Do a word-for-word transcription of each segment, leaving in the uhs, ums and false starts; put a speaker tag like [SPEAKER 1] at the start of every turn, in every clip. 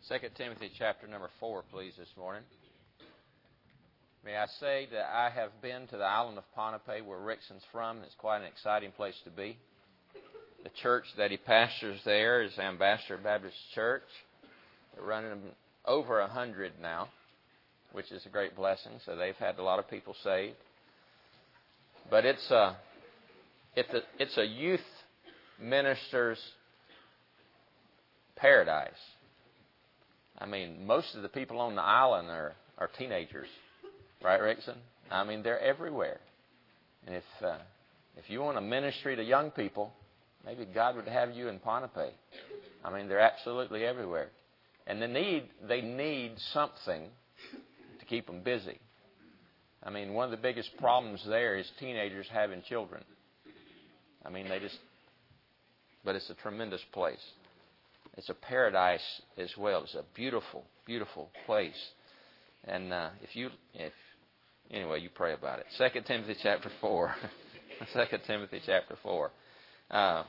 [SPEAKER 1] Second Timothy chapter number four, please, this morning. May I say that I have been to the island of Pohnpei, where Rickson's from. It's quite an exciting place to be. The church that he pastors there is Ambassador Baptist Church. They're running over a hundred now, which is a great blessing. So they've had a lot of people saved. But it's a, it's a, it's a youth minister's paradise. I mean, most of the people on the island are, are teenagers. Right, Rickson? I mean, they're everywhere. And if uh, if you want a ministry to young people, maybe God would have you in Pohnpei. I mean, they're absolutely everywhere. And they need, they need something to keep them busy. I mean, one of the biggest problems there is teenagers having children. I mean, they just... But it's a tremendous place. It's a paradise as well. It's a beautiful, beautiful place. And uh, if you... if Anyway, you pray about it. Second Timothy chapter four. Second Timothy chapter four. Uh,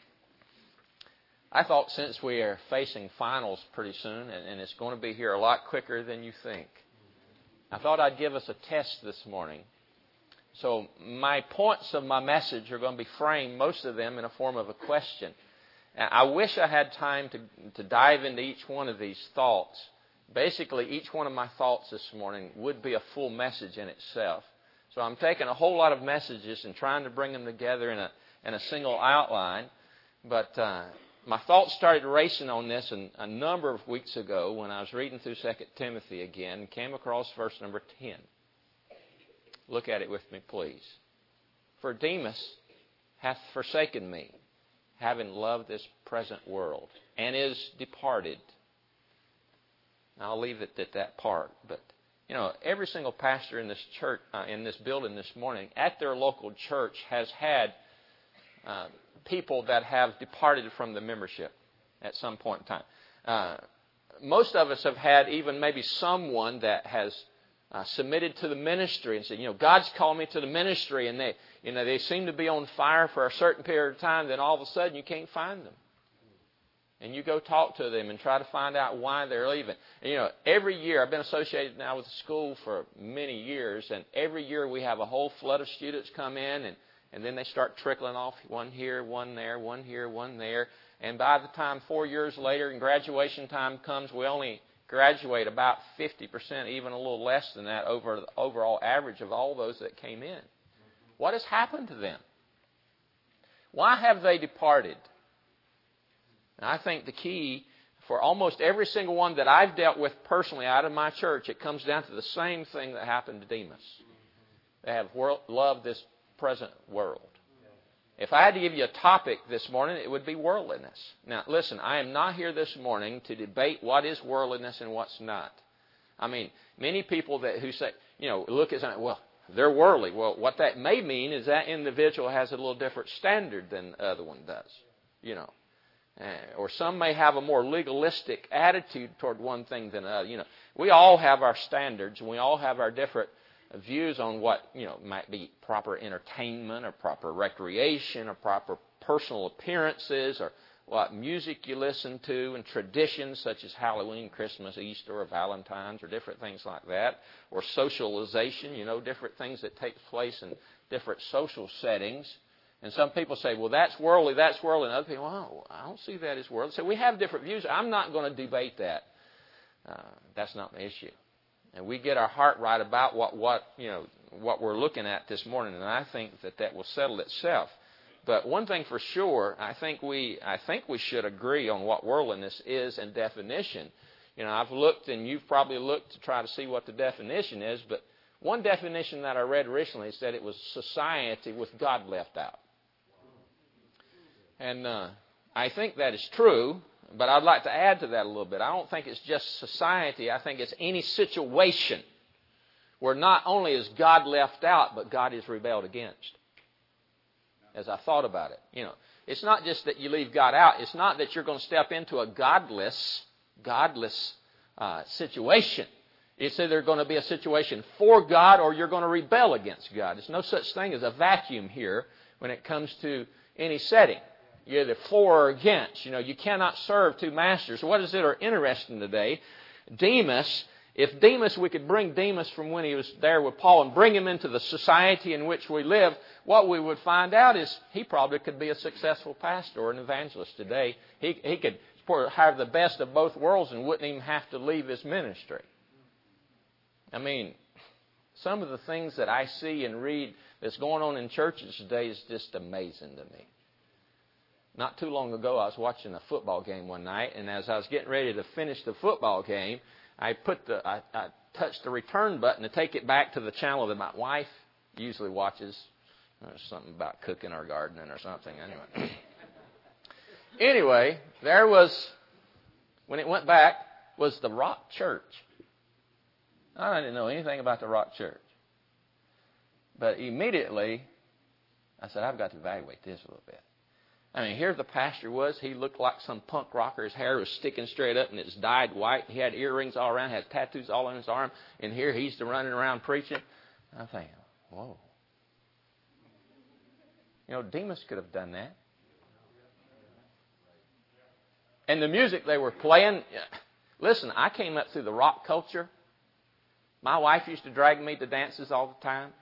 [SPEAKER 1] I thought since we are facing finals pretty soon, and, and it's going to be here a lot quicker than you think, I thought I'd give us a test this morning. So my points of my message are going to be framed, most of them, in a form of a question. I wish I had time to, to dive into each one of these thoughts. Basically, each one of my thoughts this morning would be a full message in itself. So I'm taking a whole lot of messages and trying to bring them together in a in a single outline. But uh, my thoughts started racing on this an, a number of weeks ago when I was reading through Second Timothy again and came across verse number ten. Look at it with me, please. For Demas hath forsaken me, having loved this present world, and is departed. I'll leave it at that part. But, you know, every single pastor in this church, uh, in this building this morning, at their local church, has had uh, people that have departed from the membership at some point in time. Uh, most of us have had even maybe someone that has uh, submitted to the ministry and said, you know, God's called me to the ministry, and they, you know, they seem to be on fire for a certain period of time. Then all of a sudden, you can't find them. And you go talk to them and try to find out why they're leaving. And, you know, every year, I've been associated now with the school for many years, and every year we have a whole flood of students come in, and, and then they start trickling off, one here, one there, one here, one there. And by the time four years later and graduation time comes, we only graduate about fifty percent, even a little less than that, over the overall average of all those that came in. What has happened to them? Why have they departed? And I think the key for almost every single one that I've dealt with personally out of my church, it comes down to the same thing that happened to Demas. They have world, loved this present world. If I had to give you a topic this morning, it would be worldliness. Now, listen, I am not here this morning to debate what is worldliness and what's not. I mean, many people that who say, you know, look at something, well, they're worldly. Well, what that may mean is that individual has a little different standard than the other one does, you know. Uh, or some may have a more legalistic attitude toward one thing than another. You know, we all have our standards, and we all have our different views on what, you know, might be proper entertainment or proper recreation or proper personal appearances or what music you listen to and traditions such as Halloween, Christmas, Easter, or Valentine's or different things like that. Or socialization, you know, different things that take place in different social settings. And some people say, well, that's worldly, that's worldly. And other people, well, I don't see that as worldly. So we have different views. I'm not going to debate that. Uh, that's not the issue. And we get our heart right about what, what, you know, what we're looking at this morning. And I think that that will settle itself. But one thing for sure, I think we, I think we should agree on what worldliness is and definition. You know, I've looked, and you've probably looked to try to see what the definition is. But one definition that I read recently said it was society with God left out. And uh, I think that is true, but I'd like to add to that a little bit. I don't think it's just society. I think it's any situation where not only is God left out, but God is rebelled against. As I thought about it, you know, it's not just that you leave God out. It's not that you're going to step into a godless, godless uh, situation. It's either going to be a situation for God or you're going to rebel against God. There's no such thing as a vacuum here when it comes to any setting. You're either for or against. You know, you cannot serve two masters. What is it are interesting today? Demas, if Demas, we could bring Demas from when he was there with Paul and bring him into the society in which we live, what we would find out is he probably could be a successful pastor or an evangelist today. He, he could have the best of both worlds and wouldn't even have to leave his ministry. I mean, some of the things that I see and read that's going on in churches today is just amazing to me. Not too long ago, I was watching a football game one night, and as I was getting ready to finish the football game, I put the I, I touched the return button to take it back to the channel that my wife usually watches. There's something about cooking or gardening or something. Anyway, anyway, there was, when it went back, was the Rock Church. I didn't know anything about the Rock Church. But immediately, I said, I've got to evaluate this a little bit. I mean, here the pastor was. He looked like some punk rocker. His hair was sticking straight up and it's dyed white. He had earrings all around, had tattoos all on his arm. And here he's running around preaching. I'm thinking, whoa. You know, Demas could have done that. And the music they were playing, listen, I came up through the rock culture. My wife used to drag me to dances all the time.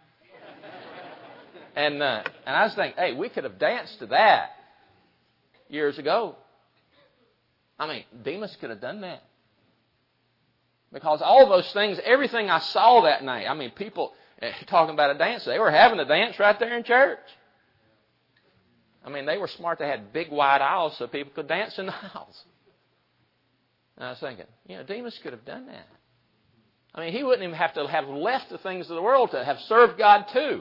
[SPEAKER 1] And uh, and I was thinking, hey, we could have danced to that years ago. I mean, Demas could have done that. Because all those things, everything I saw that night, I mean, people talking about a dance, they were having a dance right there in church. I mean, they were smart. They had big wide aisles so people could dance in the aisles. And I was thinking, you know, Demas could have done that. I mean, he wouldn't even have to have left the things of the world to have served God too.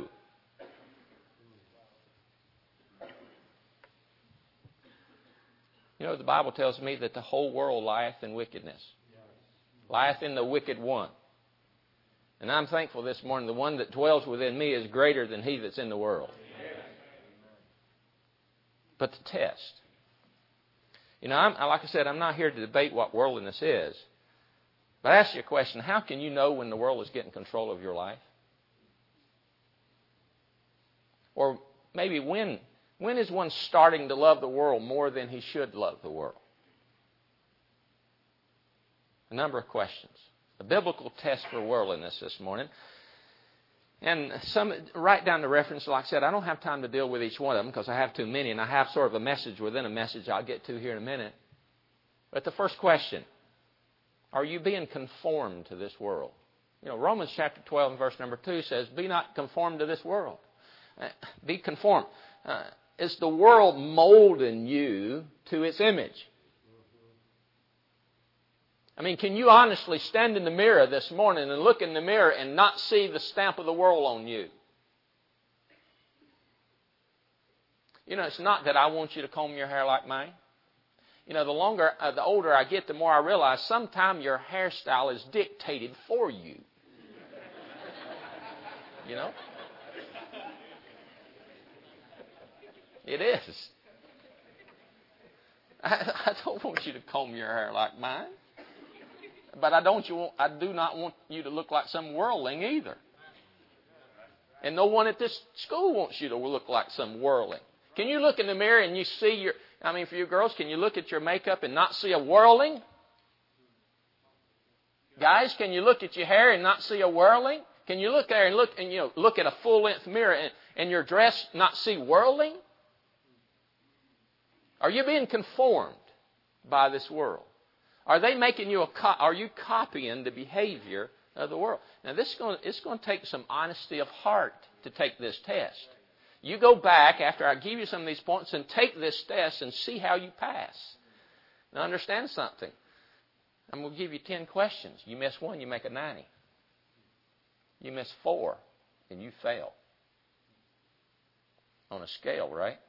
[SPEAKER 1] You know, the Bible tells me that the whole world lieth in wickedness. Lieth in the wicked one. And I'm thankful this morning the one that dwells within me is greater than he that's in the world. But the test. You know, I'm, like I said, I'm not here to debate what worldliness is. But I ask you a question. How can you know when the world is getting control of your life? Or maybe when, when is one starting to love the world more than he should love the world? A number of questions. A biblical test for worldliness this morning. And some write down the reference. Like I said, I don't have time to deal with each one of them because I have too many. And I have sort of a message within a message I'll get to here in a minute. But the first question. Are you being conformed to this world? You know, Romans chapter twelve and verse number two says, be not conformed to this world. Uh, be conformed. Uh, is the world molding you to its image? I mean, can you honestly stand in the mirror this morning and look in the mirror and not see the stamp of the world on you? You know, it's not that I want you to comb your hair like mine. You know, the longer, uh, the older I get, the more I realize sometimes your hairstyle is dictated for you. You know? It is. I, I don't want you to comb your hair like mine. But I don't. You want, I do not want you to look like some worldling either. And no one at this school wants you to look like some worldling. Can you look in the mirror and you see your... I mean, for you girls, can you look at your makeup and not see a whirling? Guys, can you look at your hair and not see a whirling? Can you look there and look and you know look at a full-length mirror and, and your dress not see whirling? Are you being conformed by this world? Are they making you a? Co- are you copying the behavior of the world? Now, this is going. It's going to take some honesty of heart to take this test. You go back after I give you some of these points and take this test and see how you pass. Now understand something. I'm going to give you ten questions. You miss one, you make a ninety. You miss four, and you fail. On a scale, right?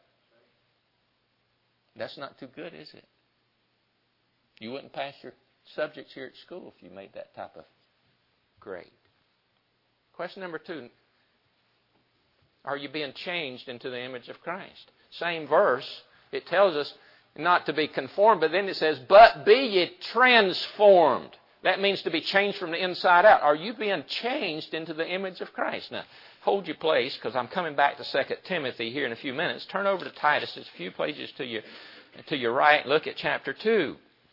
[SPEAKER 1] That's not too good, is it? You wouldn't pass your subjects here at school if you made that type of grade. Question number two. Are you being changed into the image of Christ? Same verse. It tells us not to be conformed, but then it says, but be ye transformed. That means to be changed from the inside out. Are you being changed into the image of Christ? Now, hold your place, because I'm coming back to Second Timothy here in a few minutes, turn over to Titus. It's a few pages to your, to your right. Look at chapter two.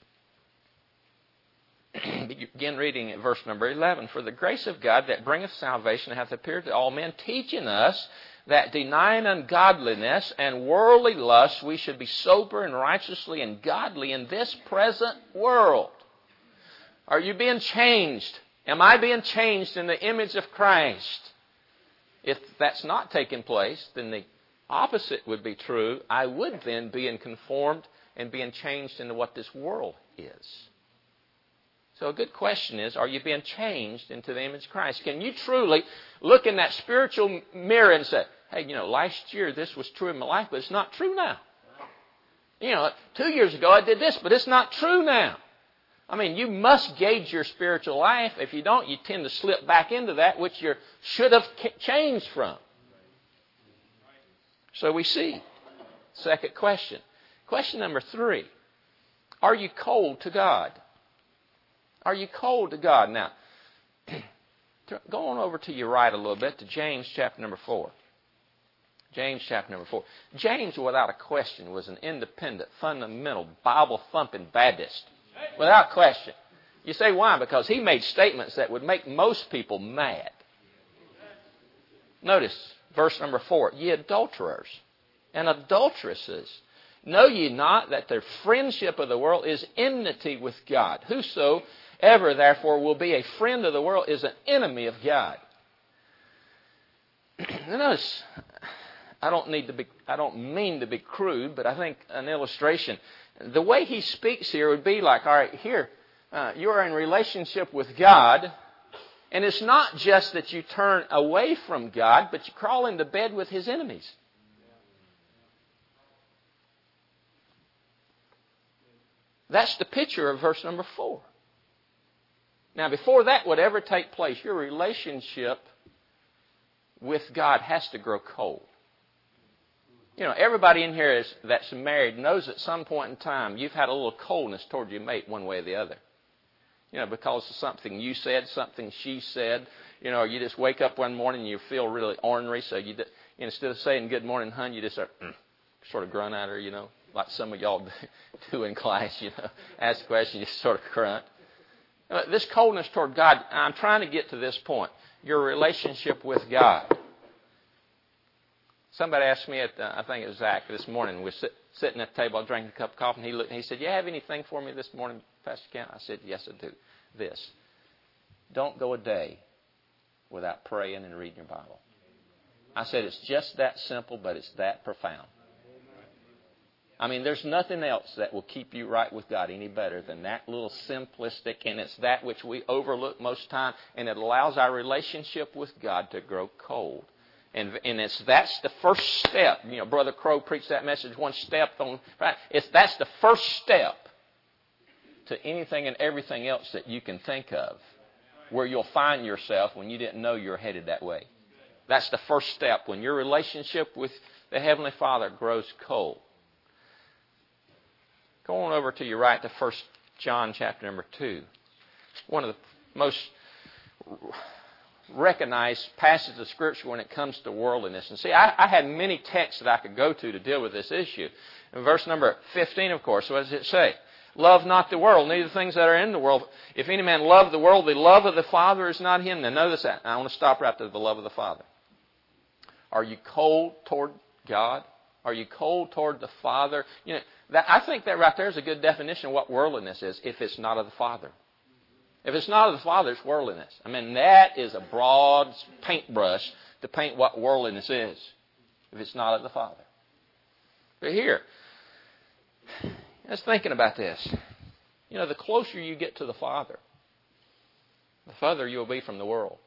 [SPEAKER 1] Begin reading at verse number eleven. For the grace of God that bringeth salvation hath appeared to all men, teaching us that denying ungodliness and worldly lust, we should be sober and righteously and godly in this present world. Are you being changed? Am I being changed in the image of Christ? If that's not taking place, then the opposite would be true. I would then be conformed and being changed into what this world is. So a good question is, are you being changed into the image of Christ? Can you truly look in that spiritual mirror and say, hey, you know, last year this was true in my life, but it's not true now. You know, two years ago I did this, but it's not true now. I mean, you must gauge your spiritual life. If you don't, you tend to slip back into that which you should have changed from. So we see. Second question. Question number three. Are you cold to God? Are you cold to God? Now, go on over to your right a little bit to James chapter number four. James chapter number four. James, without a question, was an independent, fundamental, Bible-thumping Baptist. Without question. You say why? Because he made statements that would make most people mad. Notice verse number four. Ye adulterers and adulteresses, know ye not that the friendship of the world is enmity with God? Whosoever therefore will be a friend of the world is an enemy of God. Notice, I don't need to be, I don't mean to be crude, but I think an illustration. The way he speaks here would be like, all right, here, uh, you're in relationship with God, and it's not just that you turn away from God, but you crawl into bed with His enemies. That's the picture of verse number four. Now, before that would ever take place, your relationship with God has to grow cold. You know, everybody in here is, that's married knows at some point in time you've had a little coldness toward your mate one way or the other. You know, because of something you said, something she said. You know, you just wake up one morning and you feel really ornery, so you, instead of saying good morning, hon, you just start, mm, sort of grunt at her, you know, like some of y'all do in class, you know. Ask a question, you sort of grunt. This coldness toward God, I'm trying to get to this point. Your relationship with God. Somebody asked me, at uh, I think it was Zach, this morning. We were sit, sitting at the table, I was drinking a cup of coffee, and he looked and he said, you have anything for me this morning, Pastor Kent? I said, yes, I do. This. Don't go a day without praying and reading your Bible. I said, it's just that simple, but it's that profound. I mean, there's nothing else that will keep you right with God any better than that little simplistic, and it's that which we overlook most time, and it allows our relationship with God to grow cold. And, and it's that's the first step. You know, Brother Crow preached that message, one step on, right? It's, that's the first step to anything and everything else that you can think of, where you'll find yourself when you didn't know you're headed that way. That's the first step, when your relationship with the Heavenly Father grows cold. Go on over to your right to First John chapter number two. One of the most recognized passages of Scripture when it comes to worldliness. And see, I, I had many texts that I could go to to deal with this issue. In verse number fifteen, of course, what does it say? Love not the world, neither the things that are in the world. If any man love the world, the love of the Father is not him. Now notice that. I want to stop right to the love of the Father. Are you cold toward God? Are you cold toward the Father? You know, that, I think that right there is a good definition of what worldliness is, if it's not of the Father. If it's not of the Father, it's worldliness. I mean, that is a broad paintbrush to paint what worldliness is, if it's not of the Father. But here, I was thinking about this. You know, the closer you get to the Father, the further you'll be from the world.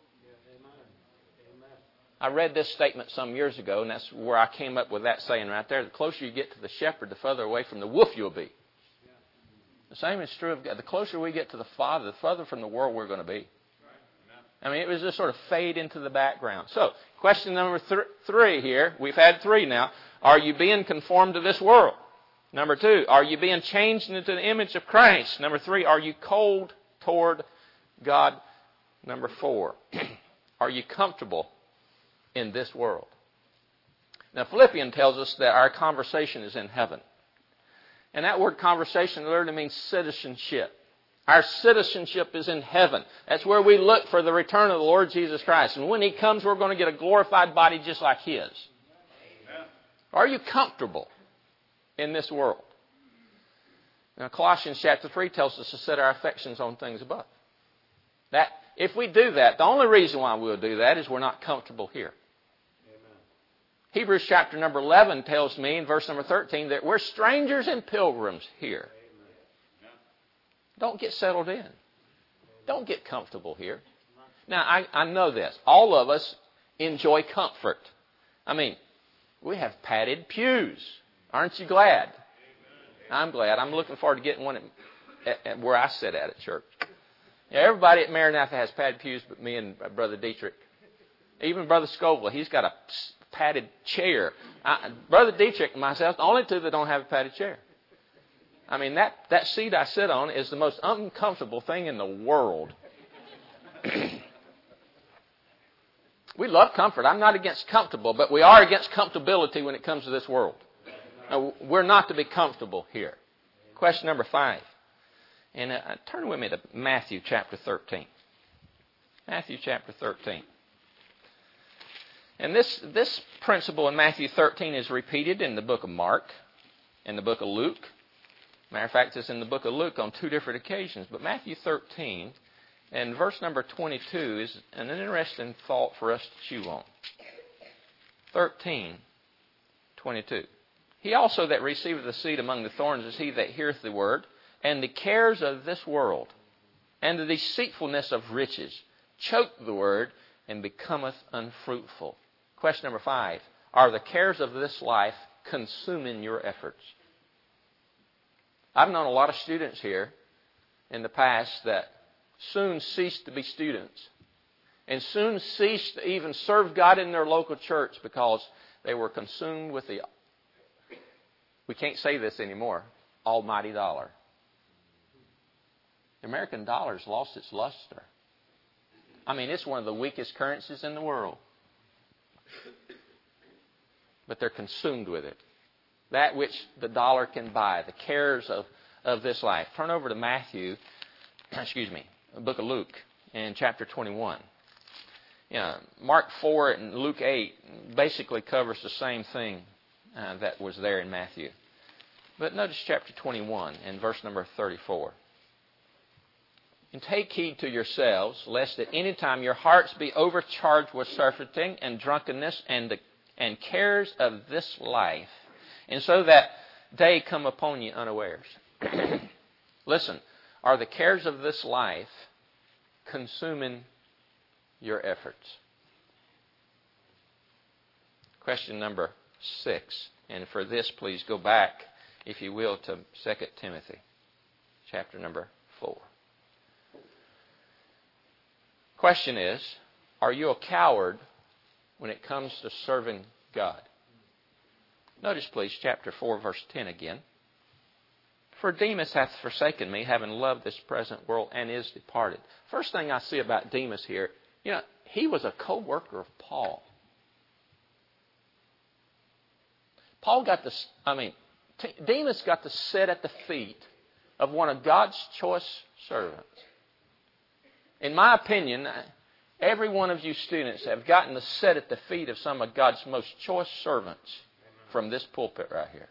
[SPEAKER 1] I read this statement some years ago, and that's where I came up with that saying right there. The closer you get to the shepherd, the further away from the wolf you'll be. The same is true of God. The closer we get to the Father, the further from the world we're going to be. I mean, it was just sort of fade into the background. So, question number th- three here. We've had three now. Are you being conformed to this world? Number two, are you being changed into the image of Christ? Number three, are you cold toward God? Number four, are you comfortable in this world. Now, Philippians tells us that our conversation is in heaven. And that word conversation literally means citizenship. Our citizenship is in heaven. That's where we look for the return of the Lord Jesus Christ. And when He comes, we're going to get a glorified body just like His. Amen. Are you comfortable in this world? Now, Colossians chapter three tells us to set our affections on things above. That, if we do that, the only reason why we'll do that is we're not comfortable here. Amen. Hebrews chapter number eleven tells me in verse number thirteen that we're strangers and pilgrims here. Amen. Don't get settled in. Don't get comfortable here. Now, I, I know this. All of us enjoy comfort. I mean, we have padded pews. Aren't you glad? I'm glad. I'm looking forward to getting one at, at, at where I sit at at church. Yeah, everybody at Maranatha has padded pews but me and Brother Dietrich. Even Brother Scoville, he's got a padded chair. I, Brother Dietrich and myself, the only two that don't have a padded chair. I mean, that, that seat I sit on is the most uncomfortable thing in the world. We love comfort. I'm not against comfortable, but we are against comfortability when it comes to this world. Now, we're not to be comfortable here. Question number five. And uh, turn with me to Matthew chapter thirteen. Matthew chapter thirteen. And this, this principle in Matthew thirteen is repeated in the book of Mark, in the book of Luke. Matter of fact, it's in the book of Luke on two different occasions. But Matthew thirteen and verse number twenty-two is an interesting thought for us to chew on. thirteen, twenty-two. He also that receiveth the seed among the thorns is he that heareth the word, and the cares of this world, and the deceitfulness of riches, choke the word, and becometh unfruitful. Question number five. Are the cares of this life consuming your efforts? I've known a lot of students here in the past that soon ceased to be students, and soon ceased to even serve God in their local church because they were consumed with the, we can't say this anymore, almighty dollar. The American dollar's lost its luster. I mean, it's one of the weakest currencies in the world. But they're consumed with it. That which the dollar can buy, the cares of, of this life. Turn over to Matthew, excuse me, the book of Luke, in chapter twenty-one. You know, Mark four and Luke eight basically covers the same thing uh, that was there in Matthew. But notice chapter twenty-one and verse number thirty-four. And take heed to yourselves, lest at any time your hearts be overcharged with surfeiting and drunkenness and the, and cares of this life, and so that day come upon you unawares. Listen, are the cares of this life consuming your efforts? Question number six. And for this, please go back, if you will, to Second Timothy, chapter number four. Question is, are you a coward when it comes to serving God? Notice, please, chapter four, verse ten again. For Demas hath forsaken me, having loved this present world, and is departed. First thing I see about Demas here, you know, he was a co-worker of Paul. Paul got to, I mean, Demas got to sit at the feet of one of God's choice servants. In my opinion, every one of you students have gotten to sit at the feet of some of God's most choice servants from this pulpit right here.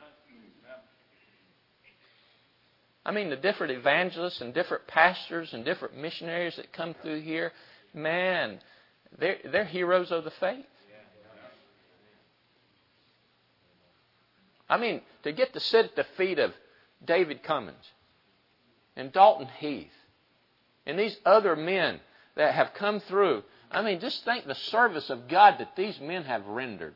[SPEAKER 1] I mean, the different evangelists and different pastors and different missionaries that come through here, man, they're, they're heroes of the faith. I mean, to get to sit at the feet of David Cummins and Dalton Heath and these other men that have come through. I mean, just think the service of God that these men have rendered.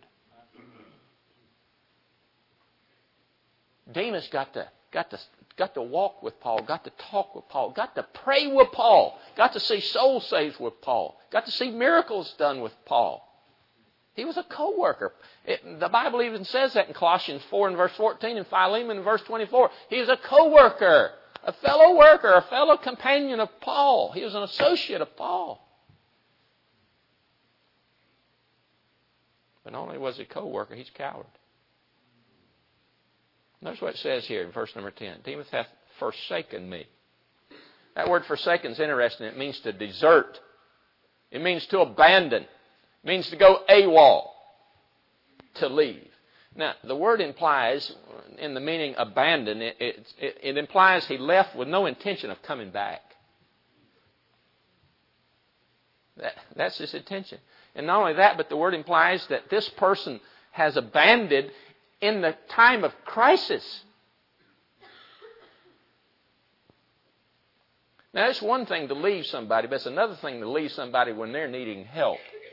[SPEAKER 1] Demas got to, got to, got to walk with Paul, got to talk with Paul, got to pray with Paul, got to see souls saved with Paul, got to see miracles done with Paul. He was a co-worker. It, the Bible even says that in Colossians four and verse fourteen and Philemon in verse twenty-four. He was a co-worker. A fellow worker, a fellow companion of Paul. He was an associate of Paul. But not only was he a co-worker, he's a coward. Notice what it says here in verse number ten. Demas hath forsaken me. That word forsaken is interesting. It means to desert. It means to abandon. It means to go AWOL. To leave. Now, the word implies, in the meaning abandon, it, it, it implies he left with no intention of coming back. That, that's his intention. And not only that, but the word implies that this person has abandoned in the time of crisis. Now, it's one thing to leave somebody, but it's another thing to leave somebody when they're needing help.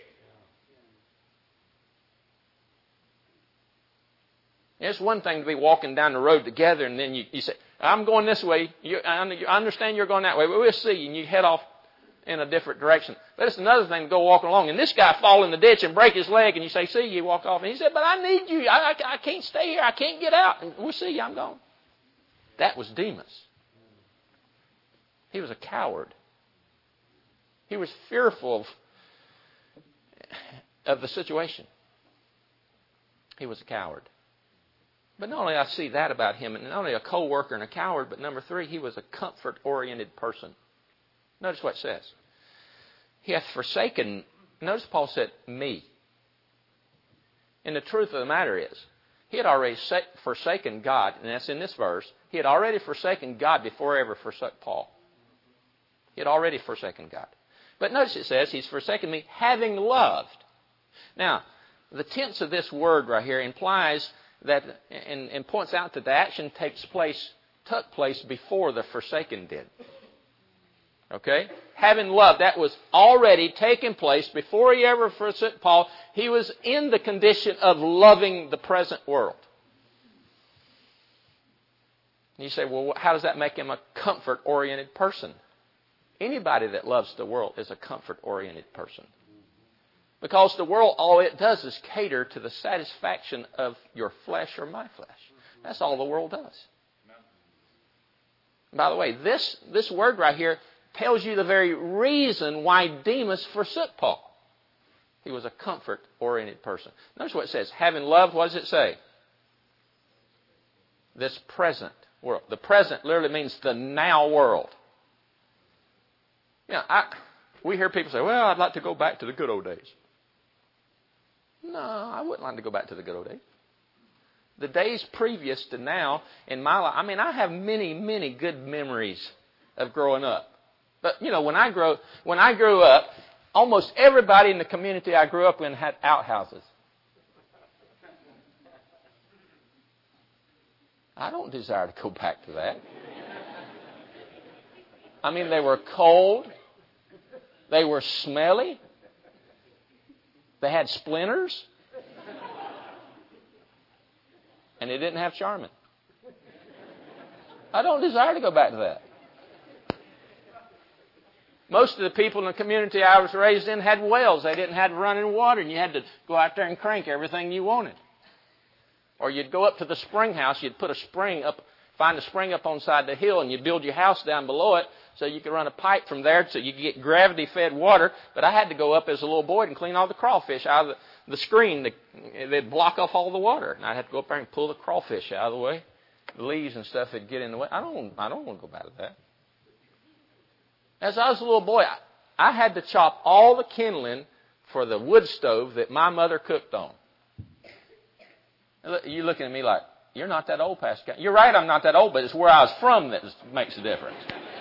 [SPEAKER 1] It's one thing to be walking down the road together and then you, you say, I'm going this way. You, I understand you're going that way, but we'll see. And you head off in a different direction. But it's another thing to go walking along. And this guy fall in the ditch and break his leg and you say, see, you walk off. And he said, but I need you. I, I, I can't stay here. I can't get out. And we'll see, I'm gone. That was Demas. He was a coward. He was fearful of, of the situation. He was a coward. But not only I see that about him, and not only a co-worker and a coward, but number three, he was a comfort-oriented person. Notice what it says. He hath forsaken, notice Paul said, me. And the truth of the matter is, he had already forsaken God, and that's in this verse. He had already forsaken God before he ever forsook Paul. He had already forsaken God. But notice it says, he's forsaken me, having loved. Now, the tense of this word right here implies that and, and points out that the action takes place, took place before the forsaken did. Okay? Having loved, that was already taken place before he ever forsook Paul. He was in the condition of loving the present world. And you say, well, how does that make him a comfort-oriented person? Anybody that loves the world is a comfort-oriented person. Because the world, all it does is cater to the satisfaction of your flesh or my flesh. That's all the world does. By the way, this, this word right here tells you the very reason why Demas forsook Paul. He was a comfort-oriented person. Notice what it says. Having loved, what does it say? This present world. The present literally means the now world. You know, I, we hear people say, well, I'd like to go back to the good old days. No, I wouldn't like to go back to the good old days. The days previous to now in my life, I mean, I have many, many good memories of growing up. But, you know, when I grow, when I grew up, almost everybody in the community I grew up in had outhouses. I don't desire to go back to that. I mean, they were cold. They were smelly. They had splinters. And they didn't have Charmin. I don't desire to go back to that. Most of the people in the community I was raised in had wells. They didn't have running water, and you had to go out there and crank everything you wanted. Or you'd go up to the spring house. You'd put a spring up, find a spring up on the side of the hill, and you'd build your house down below it so you could run a pipe from there so you could get gravity-fed water. But I had to go up as a little boy and clean all the crawfish out of the, the screen. The, they'd block off all the water. And I'd have to go up there and pull the crawfish out of the way. The leaves and stuff would get in the way. I don't, I don't want to go back to that. As I was a little boy, I, I had to chop all the kindling for the wood stove that my mother cooked on. You're looking at me like, you're not that old, Pastor. You're right, I'm not that old, but it's where I was from that makes a difference.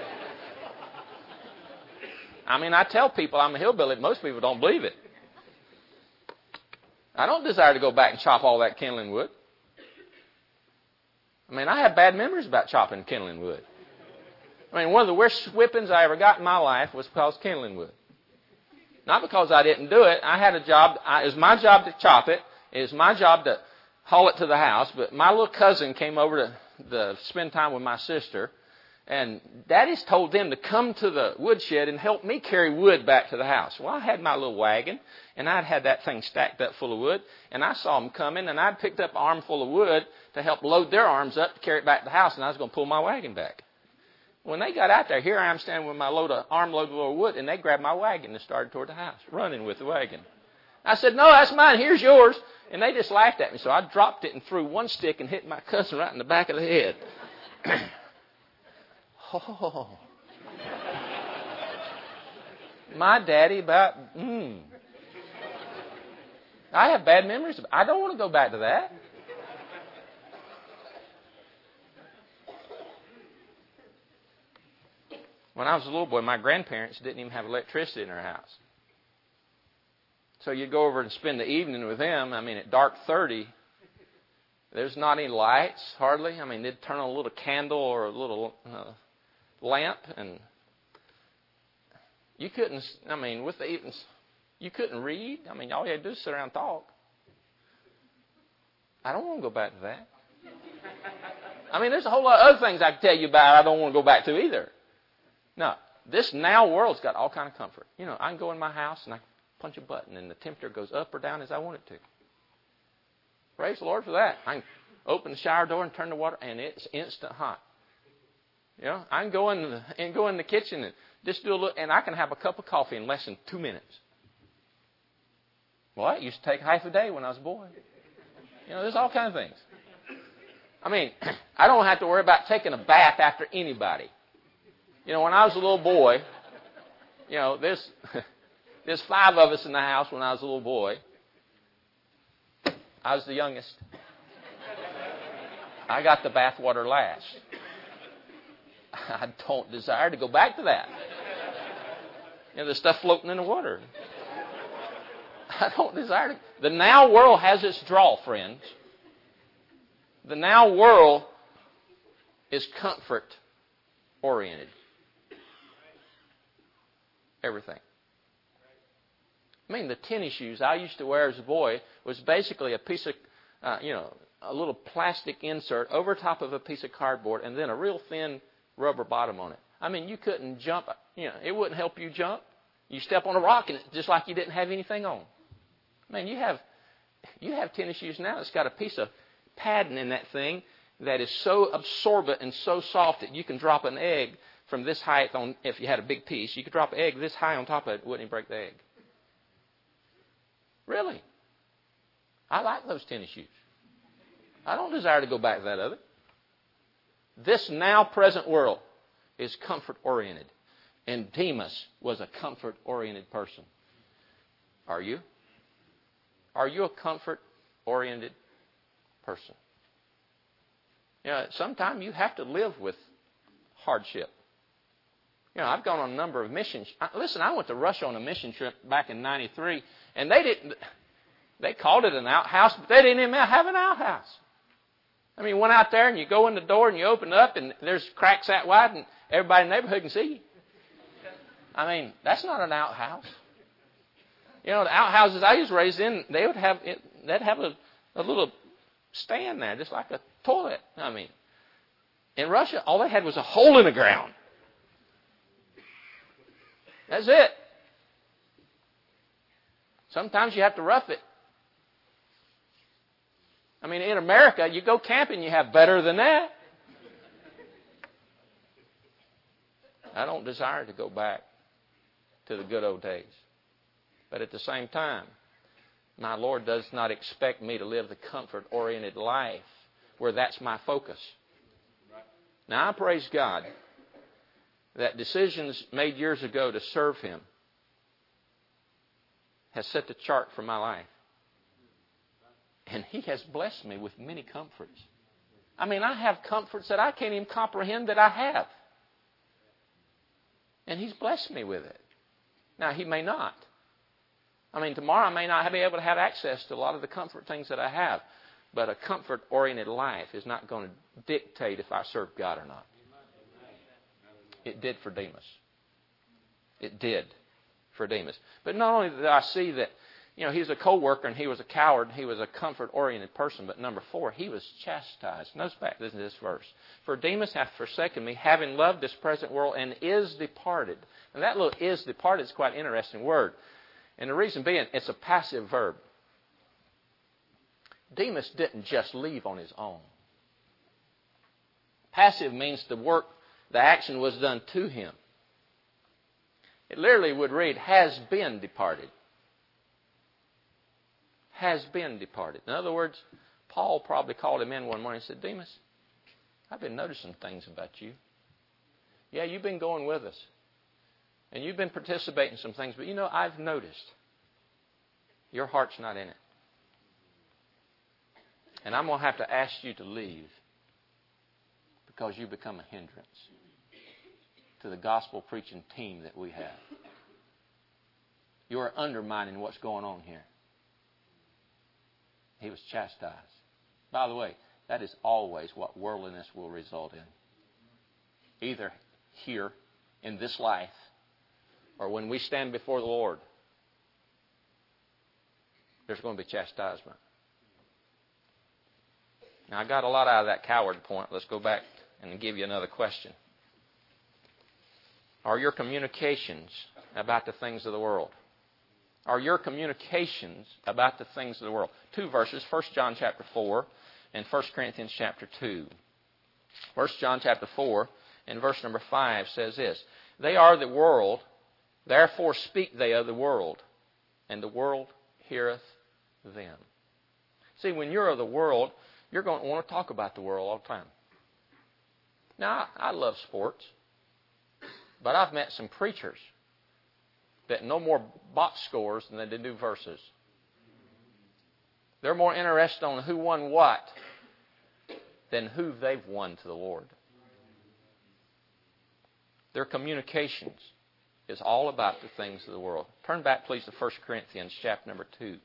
[SPEAKER 1] I mean, I tell people I'm a hillbilly, but most people don't believe it. I don't desire to go back and chop all that kindling wood. I mean, I have bad memories about chopping kindling wood. I mean, one of the worst whippings I ever got in my life was because of kindling wood. Not because I didn't do it. I had a job. I, it was my job to chop it. It was my job to haul it to the house. But my little cousin came over to the, spend time with my sister. And Daddy's told them to come to the woodshed and help me carry wood back to the house. Well, I had my little wagon, and I'd had that thing stacked up full of wood. And I saw them coming, and I'd picked up an armful of wood to help load their arms up to carry it back to the house, and I was going to pull my wagon back. When they got out there, here I am standing with my load of, armload of wood, and they grabbed my wagon and started toward the house, running with the wagon. I said, no, that's mine. Here's yours. And they just laughed at me. So I dropped it and threw one stick and hit my cousin right in the back of the head. Oh. My daddy about, mm. I have bad memories. I don't want to go back to that. When I was a little boy, my grandparents didn't even have electricity in their house. So you'd go over and spend the evening with them. I mean, at dark thirty, there's not any lights, hardly. I mean, they'd turn on a little candle or a little uh, lamp, and you couldn't, I mean, with the evenings, you couldn't read. I mean, all you had to do is sit around and talk. I don't want to go back to that. I mean, there's a whole lot of other things I could tell you about I don't want to go back to either. No, this now world's got all kind of comfort. You know, I can go in my house and I punch a button and the temperature goes up or down as I want it to. Praise the Lord for that. I can open the shower door and turn the water and it's instant hot. You know, I can go in the, and go in the kitchen and just do a little, and I can have a cup of coffee in less than two minutes. Well, it used to take half a day when I was a boy. You know, there's all kinds of things. I mean, I don't have to worry about taking a bath after anybody. You know, when I was a little boy, you know, there's, there's five of us in the house when I was a little boy. I was the youngest. I got the bath water last. I don't desire to go back to that. You know, the stuff floating in the water. I don't desire to. The now world has its draw, friends. The now world is comfort oriented. Everything. I mean, the tennis shoes I used to wear as a boy was basically a piece of, uh, you know, a little plastic insert over top of a piece of cardboard and then a real thin rubber bottom on it. I mean, you couldn't jump. You know, it wouldn't help you jump. You step on a rock and it's just like you didn't have anything on. I mean, you have you have tennis shoes now that's got a piece of padding in that thing that is so absorbent and so soft that you can drop an egg from this height on. If you had a big piece, you could drop an egg this high on top of it, it wouldn't even break the egg. Really? I like those tennis shoes. I don't desire to go back to that other. This now present world is comfort oriented. And Demas was a comfort oriented person. Are you? Are you a comfort oriented person? You know, sometimes you have to live with hardship. You know, I've gone on a number of missions. Listen, I went to Russia on a mission trip back in ninety-three, and they didn't. They called it an outhouse, but they didn't even have an outhouse. I mean, you went out there and you go in the door and you open it up and there's cracks that wide and everybody in the neighborhood can see you. I mean, that's not an outhouse. You know, the outhouses I was raised in, they would have it, they'd have a, a little stand there, just like a toilet. I mean, in Russia, all they had was a hole in the ground. That's it. Sometimes you have to rough it. I mean, in America, you go camping, you have better than that. I don't desire to go back to the good old days. But at the same time, my Lord does not expect me to live the comfort-oriented life where that's my focus. Now, I praise God that decisions made years ago to serve Him has set the chart for my life. And He has blessed me with many comforts. I mean, I have comforts that I can't even comprehend that I have. And He's blessed me with it. Now, He may not. I mean, tomorrow I may not be able to have access to a lot of the comfort things that I have. But a comfort-oriented life is not going to dictate if I serve God or not. It did for Demas. It did for Demas. But not only did I see that, you know, he was a co-worker and he was a coward, he was a comfort-oriented person, but number four, he was chastised. Notice back to this verse. For Demas hath forsaken me, having loved this present world, and is departed. And that little is departed is quite an interesting word. And the reason being, it's a passive verb. Demas didn't just leave on his own. Passive means the work, the action was done to him. It literally would read, has been departed. has been departed. In other words, Paul probably called him in one morning and said, Demas, I've been noticing things about you. Yeah, you've been going with us. And you've been participating in some things. But you know, I've noticed your heart's not in it. And I'm going to have to ask you to leave because you become a hindrance to the gospel preaching team that we have. You are undermining what's going on here. He was chastised. By the way, that is always what worldliness will result in. Either here in this life or when we stand before the Lord, there's going to be chastisement. Now, I got a lot out of that coward point. Let's go back and give you another question. Are your communications about the things of the world? Are your communications about the things of the world? Two verses, First John chapter four and First Corinthians chapter two. First John chapter four and verse number five says this, they are the world, therefore speak they of the world, and the world heareth them. See, when you're of the world, you're going to want to talk about the world all the time. Now, I, I love sports, but I've met some preachers that know more box scores than they do verses. They're more interested on who won what than who they've won to the Lord. Their communications is all about the things of the world. Turn back, please, to First Corinthians chapter number two.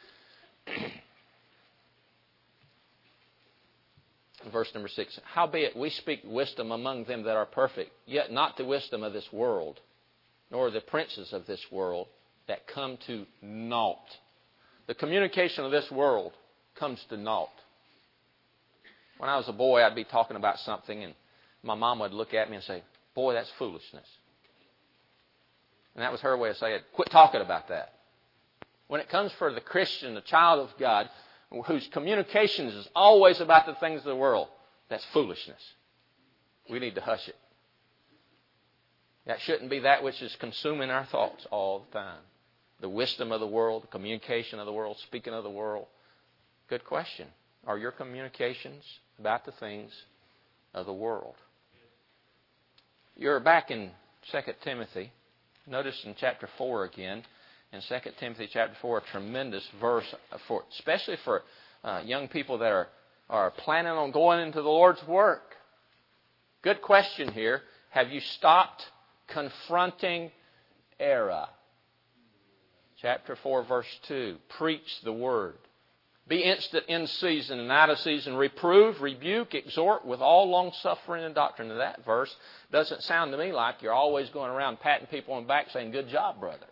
[SPEAKER 1] Verse number six. Howbeit we speak wisdom among them that are perfect, yet not the wisdom of this world, nor the princes of this world that come to naught. The communication of this world comes to naught. When I was a boy, I'd be talking about something, and my mom would look at me and say, boy, that's foolishness. And that was her way of saying, quit talking about that. When it comes for the Christian, the child of God, whose communications is always about the things of the world, that's foolishness. We need to hush it. That shouldn't be that which is consuming our thoughts all the time. The wisdom of the world, the communication of the world, speaking of the world. Good question. Are your communications about the things of the world? You're back in Second Timothy. Notice in chapter four again. In Second Timothy chapter four, a tremendous verse, for, especially for uh, young people that are, are planning on going into the Lord's work. Good question here. Have you stopped confronting error? Chapter four, verse two. Preach the word. Be instant in season and out of season. Reprove, rebuke, exhort with all long suffering and doctrine. And that verse doesn't sound to me like you're always going around patting people on the back saying, good job, brother.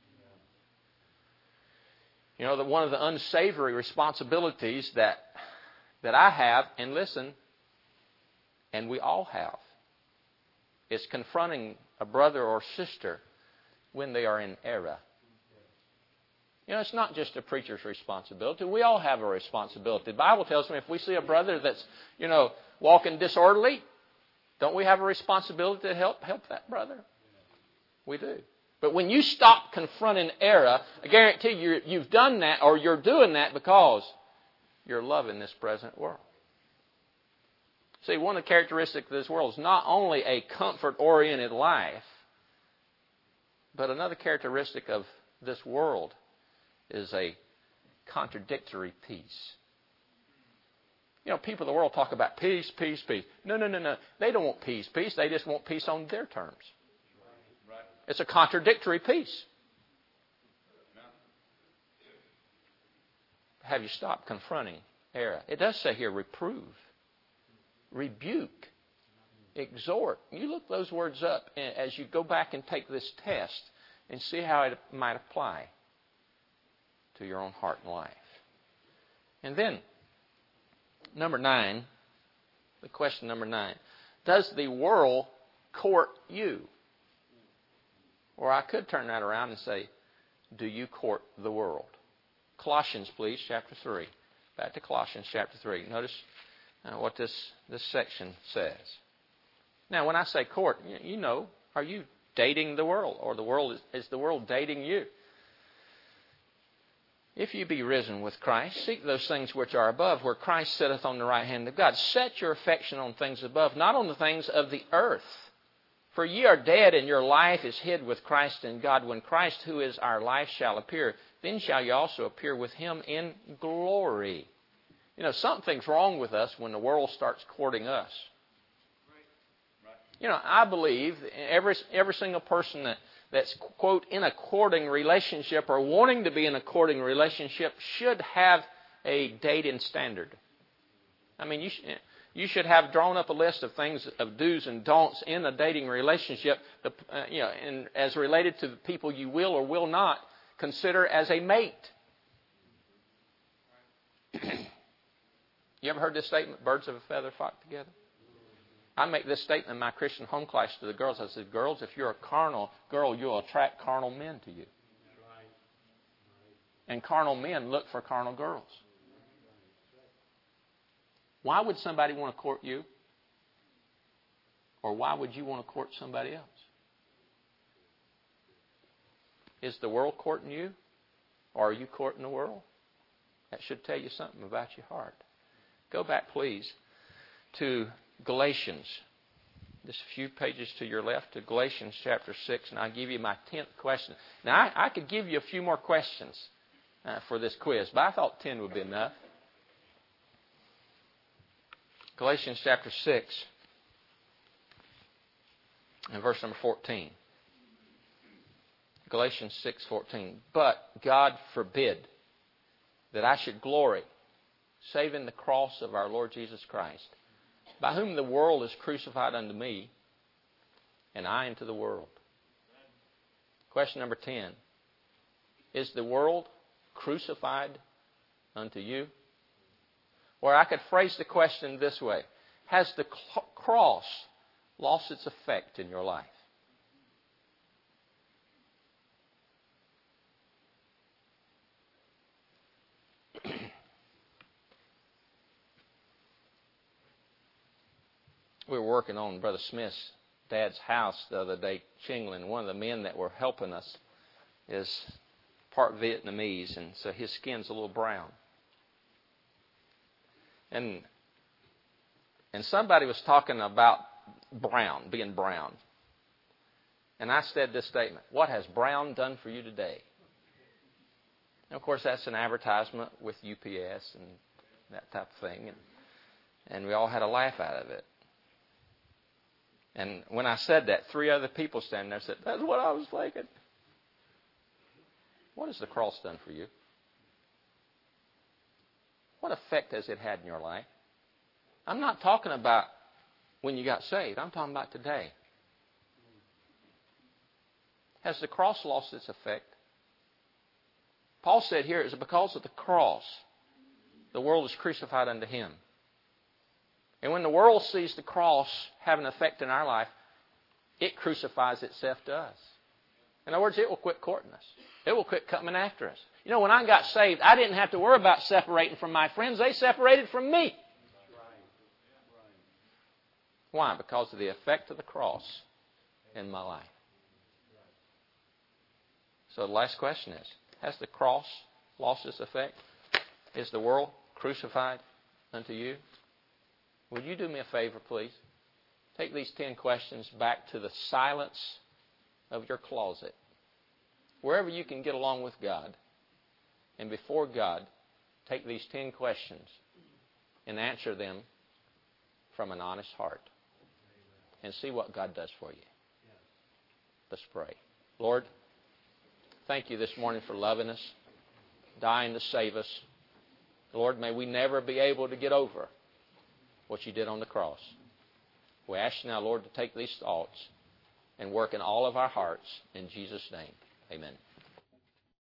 [SPEAKER 1] You know, that one of the unsavory responsibilities that that I have, and listen, and we all have, is confronting a brother or sister when they are in error. You know, it's not just a preacher's responsibility. We all have a responsibility. The Bible tells me if we see a brother that's, you know, walking disorderly, don't we have a responsibility to help help that brother? We do. But when you stop confronting error, I guarantee you you've done that, or you're doing that because you're loving this present world. See, one of the characteristics of this world is not only a comfort-oriented life, but another characteristic of this world is a contradictory peace. You know, people of the world talk about peace, peace, peace. No, no, no, no. They don't want peace, peace. They just want peace on their terms. It's a contradictory peace. Have you stopped confronting error? It does say here, reprove, rebuke, exhort. You look those words up as you go back and take this test and see how it might apply to your own heart and life. And then, number nine, the question number nine, does the world court you? Or I could turn that around and say, do you court the world? Colossians, please, chapter three. Back to Colossians chapter three. Notice uh, what this, this section says. Now, when I say court, you know, are you dating the world? Or the world is, is the world dating you? If you be risen with Christ, seek those things which are above, where Christ sitteth on the right hand of God. Set your affection on things above, not on the things of the earth. For ye are dead, and your life is hid with Christ in God. When Christ, who is our life, shall appear, then shall ye also appear with him in glory. You know, something's wrong with us when the world starts courting us. You know, I believe every every single person that, that's, quote, in a courting relationship or wanting to be in a courting relationship should have a dating standard. I mean, you should, you should have drawn up a list of things, of do's and don'ts in a dating relationship, uh, you know, and as related to the people you will or will not consider as a mate. You ever heard this statement, birds of a feather flock together? I make this statement in my Christian home class to the girls. I said, girls, if you're a carnal girl, you'll attract carnal men to you. And carnal men look for carnal girls. Why would somebody want to court you? Or why would you want to court somebody else? Is the world courting you? Or are you courting the world? That should tell you something about your heart. Go back, please, to Galatians. Just a few pages to your left to Galatians chapter six, and I'll give you my tenth question. Now, I, I could give you a few more questions uh, for this quiz, but I thought ten would be enough. Galatians chapter six and verse number fourteen. Galatians six fourteen. But God forbid that I should glory, save in the cross of our Lord Jesus Christ, by whom the world is crucified unto me, and I unto the world. Question number ten. Is the world crucified unto you? Or I could phrase the question this way. Has the cross lost its effect in your life? We were working on Brother Smith's dad's house the other day, Chingling. One of the men that were helping us is part Vietnamese, and so his skin's a little brown. And and somebody was talking about brown, being brown. And I said this statement, what has brown done for you today? And of course, that's an advertisement with U P S and that type of thing. And, and we all had a laugh out of it. And when I said that, three other people standing there said, that's what I was thinking. What has the cross done for you? What effect has it had in your life? I'm not talking about when you got saved. I'm talking about today. Has the cross lost its effect? Paul said here, it's because of the cross, the world is crucified unto him. And when the world sees the cross have an effect in our life, it crucifies itself to us. In other words, it will quit courting us. It will quit coming after us. You know, when I got saved, I didn't have to worry about separating from my friends. They separated from me. Why? Because of the effect of the cross in my life. So the last question is, has the cross lost its effect? Is the world crucified unto you? Would you do me a favor, please? Take these ten questions back to the silence of your closet, wherever you can get along with God. And before God, take these ten questions and answer them from an honest heart. And see what God does for you. Let's pray. Lord, thank you this morning for loving us, dying to save us. Lord, may we never be able to get over what you did on the cross. We ask you now, Lord, to take these thoughts and work in all of our hearts. In Jesus' name, amen.